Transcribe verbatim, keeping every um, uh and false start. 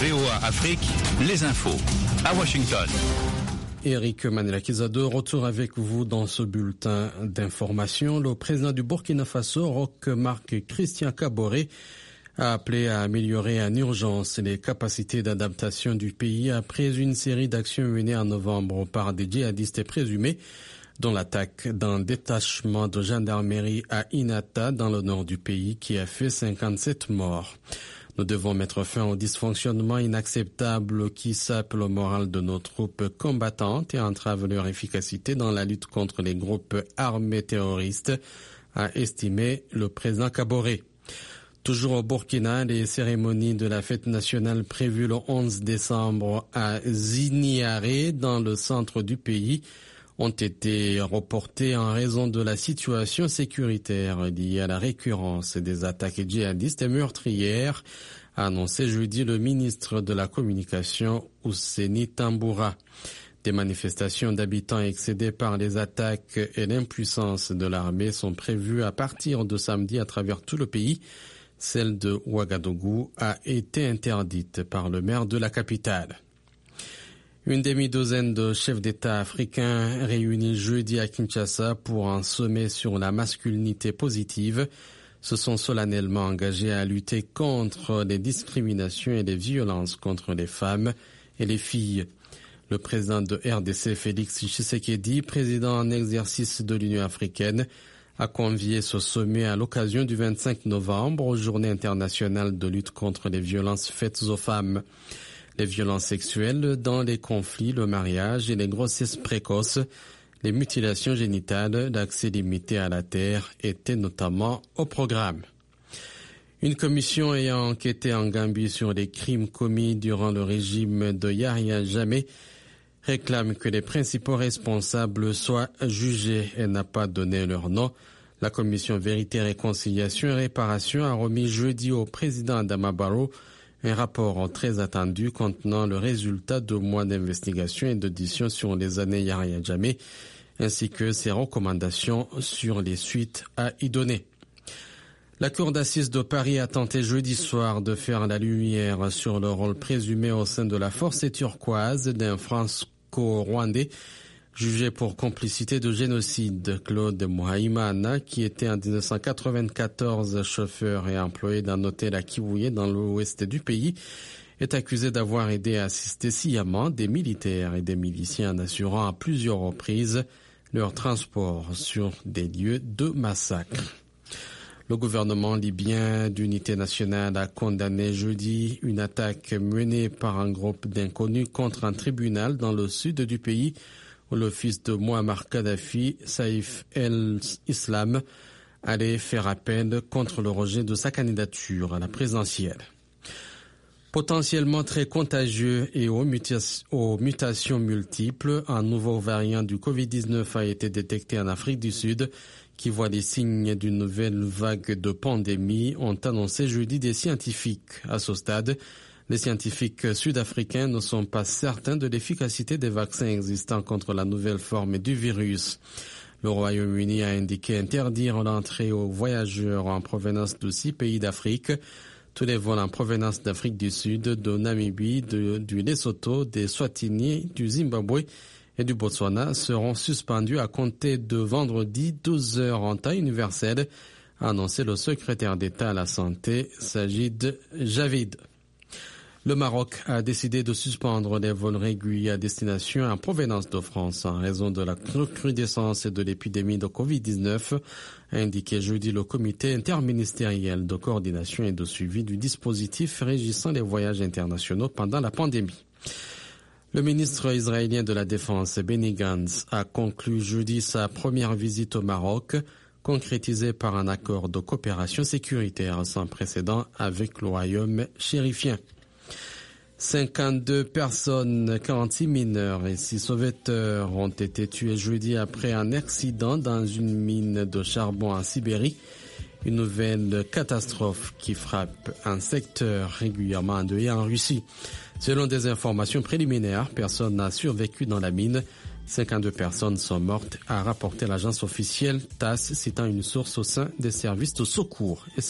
V O A Afrique, les infos. À Washington. Eric Manelakiza de retour avec vous dans ce bulletin d'information. Le président du Burkina Faso, Roch Marc Christian Kaboré, a appelé à améliorer en urgence les capacités d'adaptation du pays après une série d'actions menées en novembre par des djihadistes présumés, dont l'attaque d'un détachement de gendarmerie à Inata dans le nord du pays qui a fait cinquante-sept morts. Nous devons mettre fin au dysfonctionnement inacceptable qui sape le moral de nos troupes combattantes et entrave leur efficacité dans la lutte contre les groupes armés terroristes, a estimé le président Kaboré. Toujours au Burkina, les cérémonies de la fête nationale prévues le onze décembre à Ziniaré, dans le centre du pays, ont été reportées en raison de la situation sécuritaire liée à la récurrence des attaques djihadistes et meurtrières, a annoncé jeudi le ministre de la Communication, Ousseini Tamboura. Des manifestations d'habitants excédés par les attaques et l'impuissance de l'armée sont prévues à partir de samedi à travers tout le pays. Celle de Ouagadougou a été interdite par le maire de la capitale. Une demi-douzaine de chefs d'État africains réunis jeudi à Kinshasa pour un sommet sur la masculinité positive se sont solennellement engagés à lutter contre les discriminations et les violences contre les femmes et les filles. Le président de R D C, Félix Tshisekedi, président en exercice de l'Union africaine, a convié ce sommet à l'occasion du vingt-cinq novembre, Journée internationale de lutte contre les violences faites aux femmes. Les violences sexuelles dans les conflits, le mariage et les grossesses précoces, les mutilations génitales, l'accès limité à la terre étaient notamment au programme. Une commission ayant enquêté en Gambie sur les crimes commis durant le régime de Yahya Jammeh réclame que les principaux responsables soient jugés et n'a pas donné leur nom. La commission Vérité, Réconciliation et Réparation a remis jeudi au président Adama Barrow un rapport très attendu contenant le résultat de mois d'investigation et d'audition sur les années Yahya Jammeh, ainsi que ses recommandations sur les suites à y donner. La Cour d'assises de Paris a tenté jeudi soir de faire la lumière sur le rôle présumé au sein de la force turquoise d'un franco-rwandais jugé pour complicité de génocide. Claude Mouhaïmana, qui était en dix-neuf cent quatre-vingt-quatorze chauffeur et employé d'un hôtel à Kiwouye dans l'ouest du pays, est accusé d'avoir aidé à assister sciemment des militaires et des miliciens en assurant à plusieurs reprises leur transport sur des lieux de massacre. Le gouvernement libyen d'unité nationale a condamné jeudi une attaque menée par un groupe d'inconnus contre un tribunal dans le sud du pays où le fils de Muammar Kadhafi, Saïf el-Islam, allait faire appel contre le rejet de sa candidature à la présidentielle. Potentiellement très contagieux et aux, muta- aux mutations multiples, un nouveau variant du covid dix-neuf a été détecté en Afrique du Sud qui voit les signes d'une nouvelle vague de pandémie, ont annoncé jeudi des scientifiques. À ce stade, les scientifiques sud-africains ne sont pas certains de l'efficacité des vaccins existants contre la nouvelle forme du virus. Le Royaume-Uni a indiqué interdire l'entrée aux voyageurs en provenance de six pays d'Afrique. Tous les vols en provenance d'Afrique du Sud, de Namibie, de, du Lesotho, des Swatini, du Zimbabwe et du Botswana seront suspendus à compter de vendredi douze heures en temps universel, a annoncé le secrétaire d'État à la Santé, Sajid Javid. Le Maroc a décidé de suspendre les vols réguliers à destination en provenance de France en raison de la recrudescence de l'épidémie de covid dix-neuf, a indiqué jeudi le comité interministériel de coordination et de suivi du dispositif régissant les voyages internationaux pendant la pandémie. Le ministre israélien de la Défense, Benny Gantz, a conclu jeudi sa première visite au Maroc, concrétisée par un accord de coopération sécuritaire sans précédent avec le royaume chérifien. cinquante-deux personnes, quarante-six mineurs et six sauveteurs ont été tués jeudi après un accident dans une mine de charbon en Sibérie. Une nouvelle catastrophe qui frappe un secteur régulièrement endeuillé en Russie. Selon des informations préliminaires, personne n'a survécu dans la mine. cinquante-deux personnes sont mortes, a rapporté l'agence officielle T A S S, citant une source au sein des services de secours. Et